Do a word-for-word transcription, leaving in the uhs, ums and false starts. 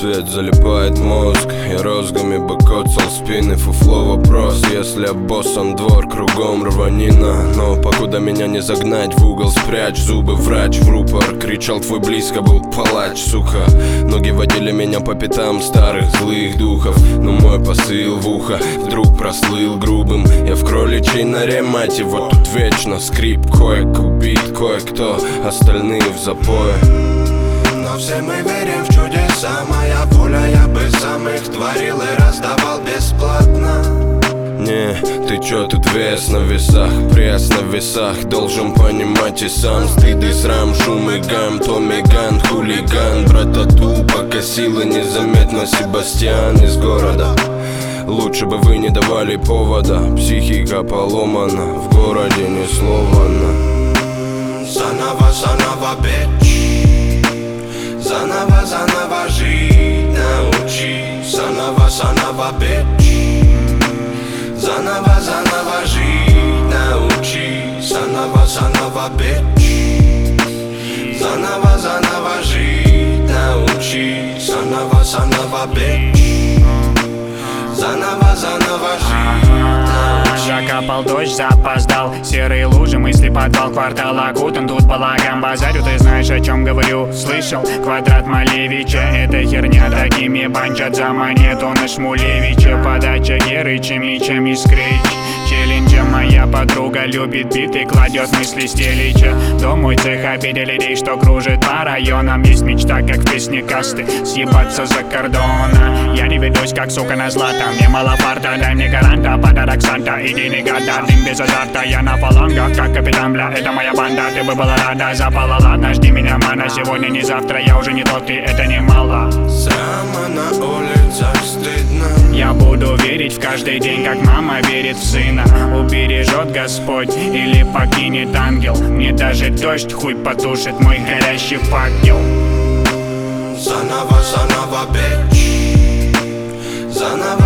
свет залипает мозг. Я розгами бы коцал спины, фуфло вопрос. Если обоссан двор, кругом рванина. Но покуда меня не загнать в угол, спрячь зубы, врач в рупор. Кричал твой близко был палач, сука. Ноги водили меня по пятам старых злых духов. Но мой посыл в ухо вдруг прослыл грубым. Я в кроличьей норе, мать его, тут вечно скрип. Кое-кто убит, кое-кто, остальные в запое. Но все мы верим в чудеса. Моя воля, я бы сам их творил и раздавал бесплатно. Не, ты чё тут вес на весах, пресс на весах. Должен понимать и сам стыд и срам, шум и гам. Томми Ган, хулиган, братату, пока силы незаметно. Себастьян из города. Лучше бы вы не давали повода. Психика поломана, в городе ни слова на. Заново, заново, бич. Заново, заново жить научи. Заново, заново, бич. Заново, заново жить научи. Заново, заново, бич. Заново, заново жить научи. Заново, заново, бич. Заново, заново жить научи. Закапал дождь, запоздал. Серые лужи, мысли, подвал, квартал окутан. Тут балаган, базарю, ты знаешь, о чем говорю. Слышал? Квадрат Малевича, это херня. Такими банчат за монету на Шмулевича. Подача Герыча, мечем и скрич. Челленджа моя подруга любит биты, кладет мысли стелича. Дом мой цех, обидели людей, что кружит по районам. Есть мечта, как в песне касты, съебаться за кордона. Я не ведусь, как сука на злато. Мне мало фарта, дай мне гаранта. Подарок Санта, иди не гада. Дым без азарта, я на фалангах, как капитан, бля, это моя банда. Ты бы была рада, запала, ладно, жди меня, мана. Сегодня не завтра, я уже не тот, ты, это немало. Срама на улицах стыдно. Я буду верить в каждый день, как мама верит в сына. Убережет Господь или покинет ангел. Мне даже дождь хуй потушит мой горящий факел. Заново, заново, бич. Заново.